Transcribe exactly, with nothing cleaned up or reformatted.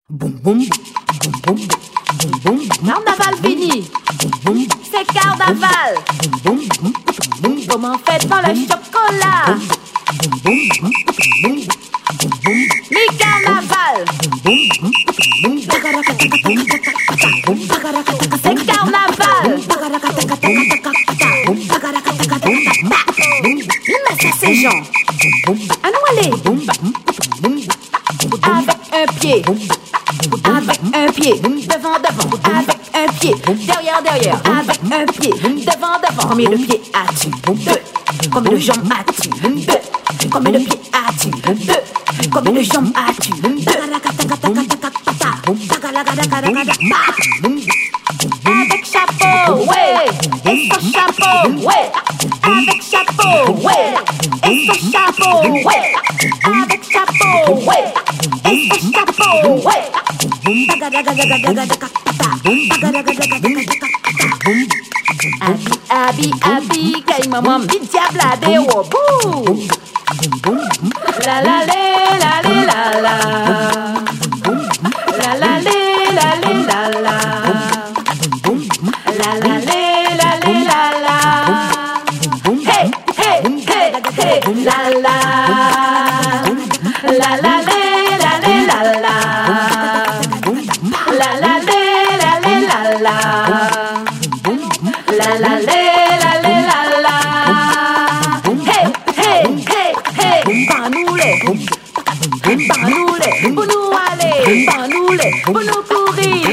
Boum boum, boum boum, boum boum. Carnaval fini. C'est carnaval. Comment fait-on le chocolat? Mi carnaval. C'est carnaval. Mais ça c'est Jean. À nous aller. Avec un pied. Avec un pied, devant, devant, avec un pied, derrière, derrière, avec un pied, devant, devant. Combien de pieds as-tu? Deux. Combien de jambes as-tu? Deux. Combien de pieds as-tu? Deux. Combien de jambes as-tu? Deux. Avec chapeau, ouais, et son chapeau, ouais, avec chapeau, ouais, et son chapeau, ouais, avec chapeau, ouais, et son chapeau, ouais. Abi, abi, abi, kay maman, bi diable de wobou. La la la la la la. La la la la la la. La la la la la la. Hey, hey, hey, hey, la la. La la la la la la la. La la la la la la la. La la la la la la. Hey, hey, hey, hey, Banoulé, Banoulé, pour nous aller, Banoulé, pour nous courir.